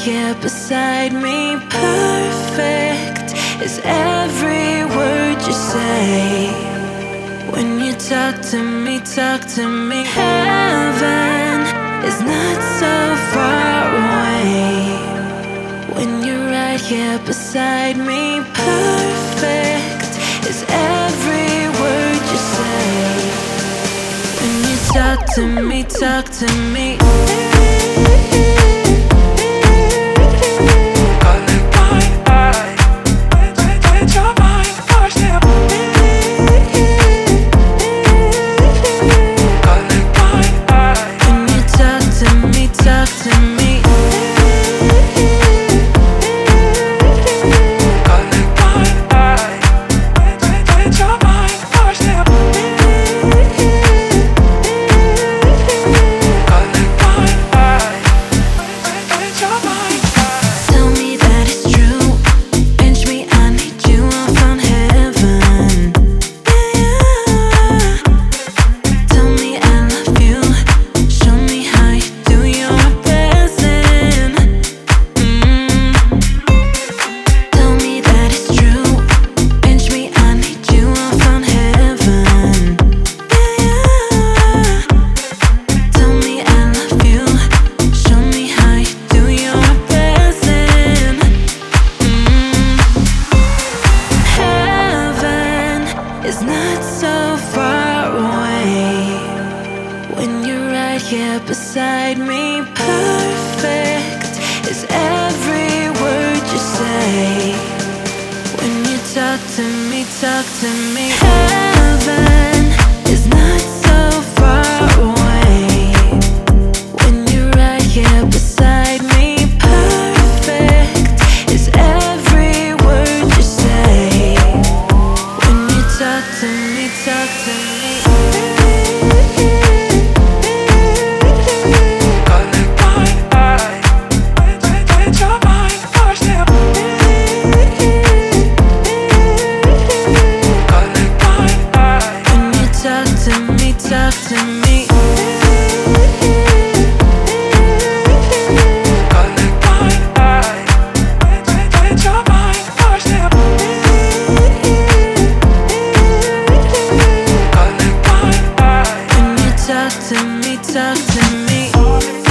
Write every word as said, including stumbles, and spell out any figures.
here beside me. Perfect is every word you say. When you talk to me, talk to me. Heaven is not so far away. When you're right here beside me. Perfect is every word you say. When you talk to me, talk to me. Here beside me. Perfect is every word you say. When you talk to me, talk to me. Heaven is not so far away. When you're right here beside me. Perfect is every word you say. When you talk to me, talk to me. Talk to me. When you talk to me, talk to me.